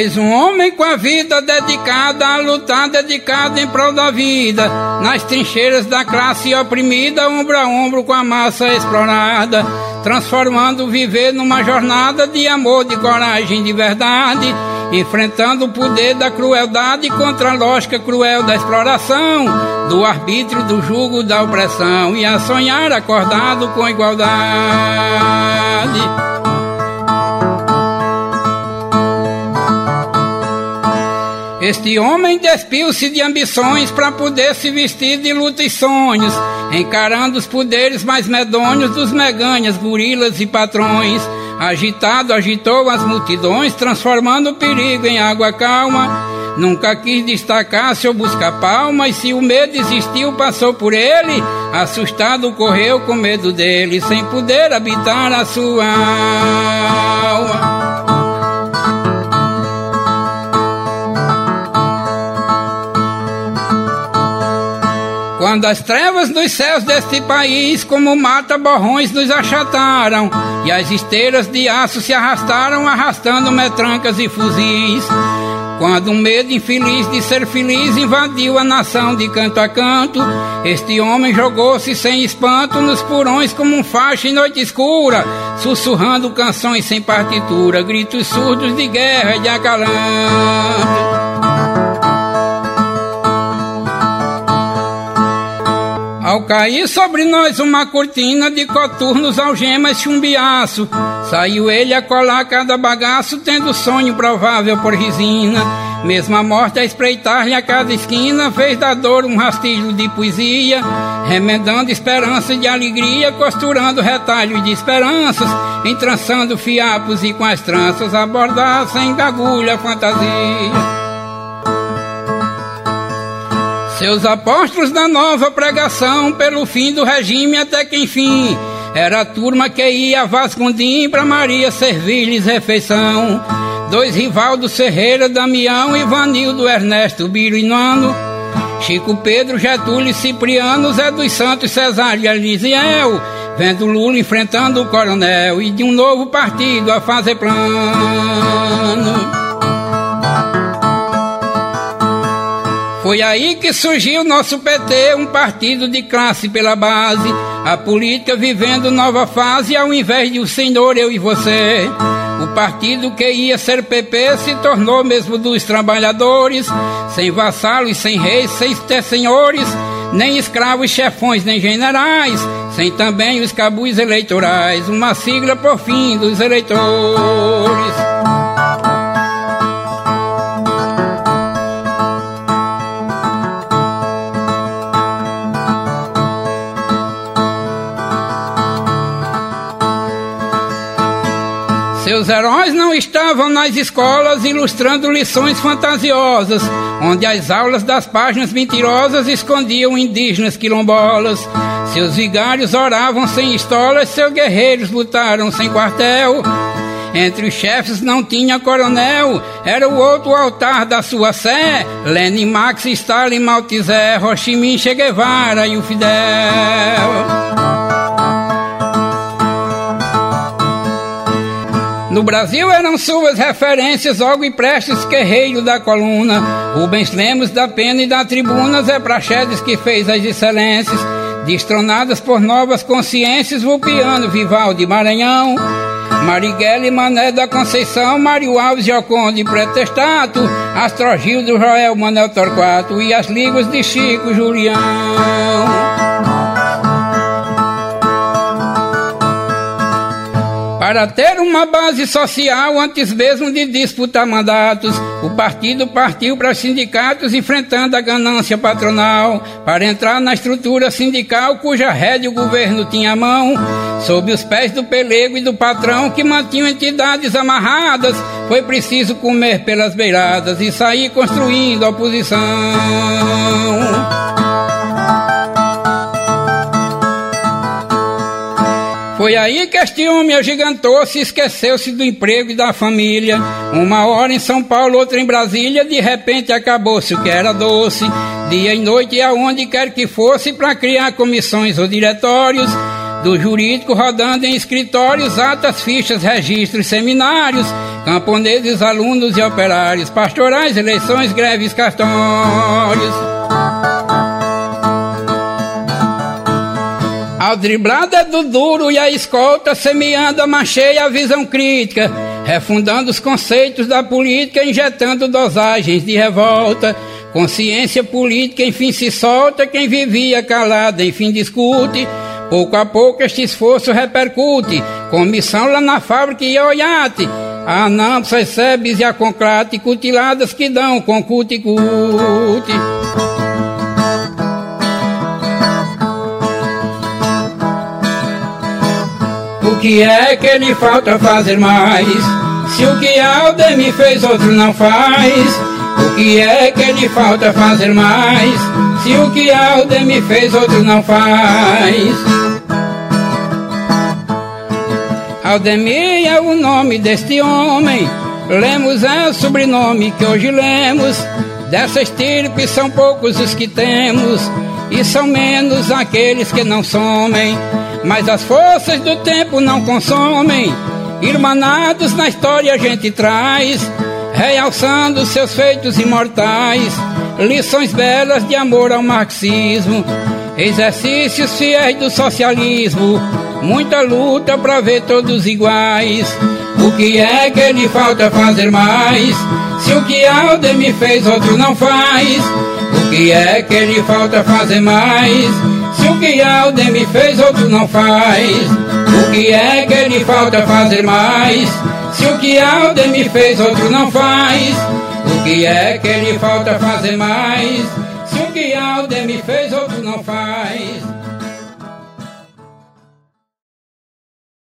Eis um homem com a vida dedicada a lutar, dedicado em prol da vida, nas trincheiras da classe oprimida, ombro a ombro com a massa explorada, transformando o viver numa jornada de amor, de coragem, de verdade, enfrentando o poder da crueldade contra a lógica cruel da exploração, do arbítrio, do jugo, da opressão, e a sonhar acordado com igualdade. Este homem despiu-se de ambições para poder se vestir de luta e sonhos, encarando os poderes mais medonhos dos meganhas, gorilas e patrões. Agitado, agitou as multidões, transformando o perigo em água calma. Nunca quis destacar-se ou buscar palma, e se o medo existiu, passou por ele. Assustado, correu com medo dele, sem poder habitar a sua alma. Quando as trevas dos céus deste país, como mata-borrões, nos achataram, e as esteiras de aço se arrastaram, arrastando metrancas e fuzis. Quando um medo infeliz de ser feliz invadiu a nação de canto a canto, este homem jogou-se sem espanto nos porões como um facho em noite escura, sussurrando canções sem partitura, gritos surdos de guerra e de acalanto. Ao cair sobre nós uma cortina de coturnos, algemas, chumbiaço, saiu ele a colar cada bagaço, tendo sonho provável por resina. Mesmo a morte a espreitar-lhe a cada esquina, fez da dor um rastilho de poesia, remendando esperança de alegria, costurando retalhos de esperanças, entrançando fiapos e com as tranças abordar sem agulha a fantasia. Seus apóstolos da nova pregação, pelo fim do regime até que enfim, era a turma que ia a Vascondim pra Maria servir-lhes refeição. Dois Rivaldo Ferreira, Damião, Ivanildo, Ernesto, Birinoano, Chico, Pedro, Getúlio, Cipriano, Zé dos Santos, Cesário e Elisiel, vendo Lula enfrentando o coronel e de um novo partido a fazer plano. Foi aí que surgiu nosso PT, um partido de classe pela base, a política vivendo nova fase, ao invés de o senhor, eu e você. O partido que ia ser PP se tornou mesmo dos trabalhadores, sem vassalos, sem reis, sem ter senhores, nem escravos, chefões, nem generais, sem também os cabus eleitorais, uma sigla por fim dos eleitores. Seus heróis não estavam nas escolas ilustrando lições fantasiosas, onde as aulas das páginas mentirosas escondiam indígenas quilombolas. Seus vigários oravam sem estolas, seus guerreiros lutaram sem quartel. Entre os chefes não tinha coronel, era o outro altar da sua sé, Lenin, Marx, Stalin, Mao Tse, Ho Chi Minh, Che Guevara e o Fidel. No Brasil eram suas referências Olgo e Prestes, guerreiro da coluna, Rubens Lemos da Pena e da Tribuna, Zé Praxedes que fez as excelências, destronadas por novas consciências, Vulpiano, Vivaldi, Maranhão, Marighella, Mané da Conceição, Mário Alves, Gioconde, Pretestato, Astrogildo, Joel, Manuel Torquato e as ligas de Chico, Julião. Para ter uma base social, antes mesmo de disputar mandatos, o partido partiu para os sindicatos, enfrentando a ganância patronal, para entrar na estrutura sindical, cuja rédea o governo tinha à mão, sob os pés do pelego e do patrão, que mantinham entidades amarradas. Foi preciso comer pelas beiradas e sair construindo a oposição. Foi aí que este homem agigantou-se, esqueceu-se do emprego e da família. Uma hora em São Paulo, outra em Brasília, de repente acabou-se o que era doce. Dia e noite, aonde quer que fosse, para criar comissões ou diretórios, do jurídico rodando em escritórios, atas, fichas, registros, seminários, camponeses, alunos e operários, pastorais, eleições, greves, cartórios. Ao driblada do duro e a escolta, semeando a mancheia a visão crítica, refundando os conceitos da política, injetando dosagens de revolta. Consciência política enfim se solta, quem vivia calado enfim discute. Pouco a pouco este esforço repercute, com missão lá na fábrica e Oiate, a Anampos, as Sebes e a Conclate, cutiladas que dão com cuticute. O que é que lhe falta fazer mais? Se o que Aldemir fez outro não faz. O que é que lhe falta fazer mais? Se o que Aldemir fez outro não faz. Aldemir é o nome deste homem, Lemos é o sobrenome que hoje lemos. Dessa estirpe são poucos os que temos, e são menos aqueles que não somem. Mas as forças do tempo não consomem, irmanados na história a gente traz, realçando seus feitos imortais, lições belas de amor ao marxismo, exercícios fiéis do socialismo, muita luta pra ver todos iguais. O que é que lhe falta fazer mais? Se o que Aldemir fez outro não faz. O que é que lhe falta fazer mais? Se o que Aldemir fez outro não faz. O que é que lhe falta fazer mais? Se o que Aldemir fez outro não faz. O que é que lhe falta fazer mais? Se o que Aldemir fez outro não faz.